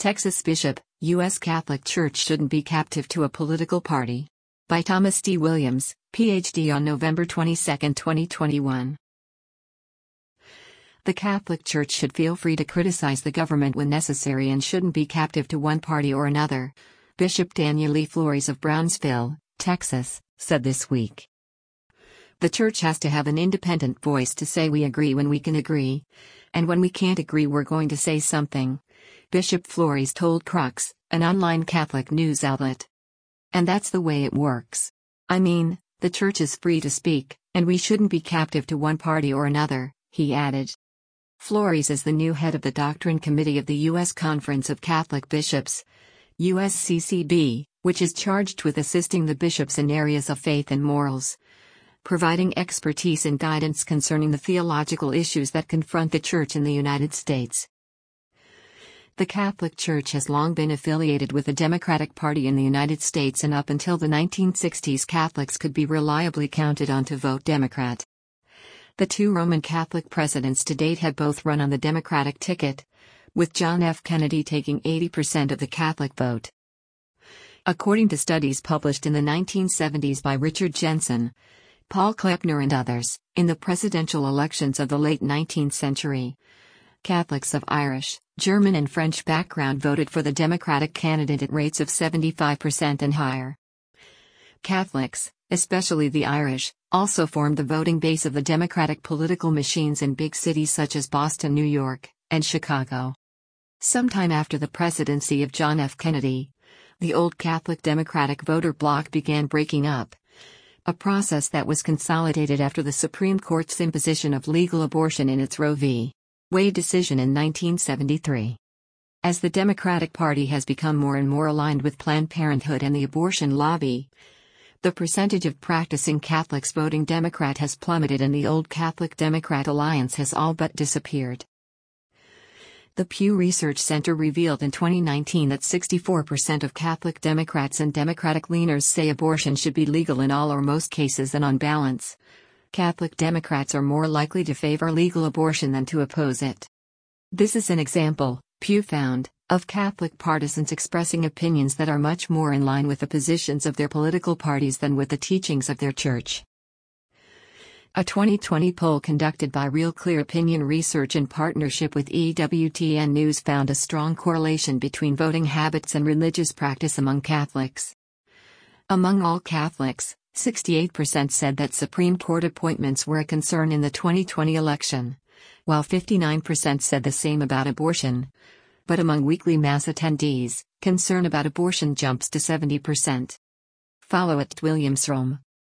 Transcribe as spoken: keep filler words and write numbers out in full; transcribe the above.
Texas Bishop, U S Catholic Church shouldn't be captive to a political party. By Thomas D. Williams, P H D on November twenty-second, twenty twenty-one. The Catholic Church should feel free to criticize the government when necessary and shouldn't be captive to one party or another, Bishop Daniel E. Flores of Brownsville, Texas, said this week. The Church has to have an independent voice to say we agree when we can agree, and when we can't agree we're going to say something, Bishop Flores told Crux, an online Catholic news outlet. And that's the way it works. I mean, the Church is free to speak, and we shouldn't be captive to one party or another, he added. Flores is the new head of the Doctrine Committee of the U S Conference of Catholic Bishops, U S C C B, which is charged with assisting the bishops in areas of faith and morals, providing expertise and guidance concerning the theological issues that confront the Church in the United States. The Catholic Church has long been affiliated with the Democratic Party in the United States, and up until the nineteen sixties Catholics could be reliably counted on to vote Democrat. The two Roman Catholic presidents to date have both run on the Democratic ticket, with John F. Kennedy taking eighty percent of the Catholic vote. According to studies published in the nineteen seventies by Richard Jensen, Paul Kleppner and others, in the presidential elections of the late nineteenth century, Catholics of Irish, German and French background voted for the Democratic candidate at rates of seventy-five percent and higher. Catholics, especially the Irish, also formed the voting base of the Democratic political machines in big cities such as Boston, New York, and Chicago. Sometime after the presidency of John F. Kennedy, the old Catholic Democratic voter bloc began breaking up, a process that was consolidated after the Supreme Court's imposition of legal abortion in its Roe v. Wade decision in nineteen seventy-three. As the Democratic Party has become more and more aligned with Planned Parenthood and the abortion lobby, the percentage of practicing Catholics voting Democrat has plummeted and the old Catholic Democrat alliance has all but disappeared. The Pew Research Center revealed in twenty nineteen that sixty-four percent of Catholic Democrats and Democratic leaners say abortion should be legal in all or most cases, and on balance, Catholic Democrats are more likely to favor legal abortion than to oppose it. This is an example, Pew found, of Catholic partisans expressing opinions that are much more in line with the positions of their political parties than with the teachings of their church. A twenty twenty poll conducted by Real Clear Opinion Research in partnership with E W T N News found a strong correlation between voting habits and religious practice among Catholics. Among all Catholics, sixty-eight percent said that Supreme Court appointments were a concern in the twenty twenty election, while fifty-nine percent said the same about abortion. But among weekly Mass attendees, concern about abortion jumps to seventy percent. Follow at Williams Rome.